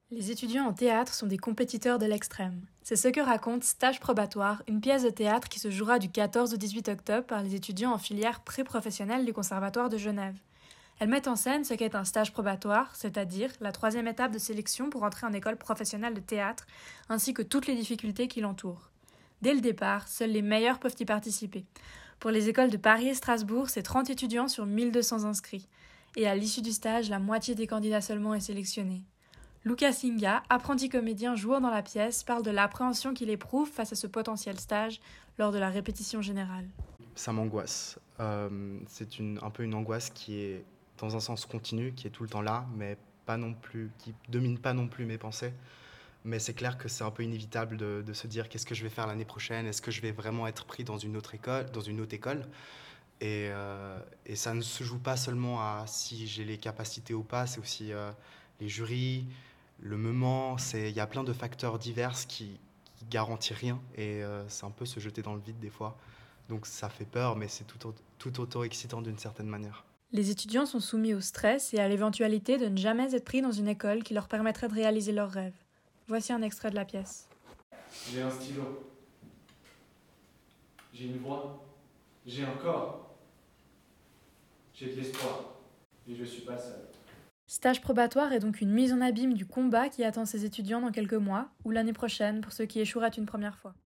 Les étudiants en théâtre sont des compétiteurs de l'extrême. C'est ce que raconte Stage probatoire, une pièce de théâtre qui se jouera du 14 au 18 octobre par les étudiants en filière pré-professionnelle du Conservatoire de Genève. Elle met en scène ce qu'est un stage probatoire, c'est-à-dire la troisième étape de sélection pour entrer en école professionnelle de théâtre, ainsi que toutes les difficultés qui l'entourent. Dès le départ, seuls les meilleurs peuvent y participer. Pour les écoles de Paris et Strasbourg, c'est 30 étudiants sur 1200 inscrits. Et à l'issue du stage, la moitié des candidats seulement est sélectionnée. Luca Singa, apprenti comédien jouant dans la pièce, parle de l'appréhension qu'il éprouve face à ce potentiel stage lors de la répétition générale. Ça m'angoisse. C'est un peu une angoisse qui est dans un sens continu, qui est tout le temps là, mais pas non plus, qui domine pas non plus mes pensées. Mais c'est clair que c'est un peu inévitable de se dire qu'est-ce que je vais faire l'année prochaine, est-ce que je vais vraiment être pris dans une autre école. Et ça ne se joue pas seulement à si j'ai les capacités ou pas, c'est aussi les jurys, le moment, il y a plein de facteurs divers qui garantissent rien et c'est un peu se jeter dans le vide des fois. Donc ça fait peur, mais c'est tout autant excitant d'une certaine manière. Les étudiants sont soumis au stress et à l'éventualité de ne jamais être pris dans une école qui leur permettrait de réaliser leurs rêves. Voici un extrait de la pièce. J'ai un stylo. J'ai une voix. J'ai un corps. J'ai de l'espoir. Et je suis pas seul. Stage probatoire est donc une mise en abîme du combat qui attend ces étudiants dans quelques mois ou l'année prochaine pour ceux qui échoueraient une première fois.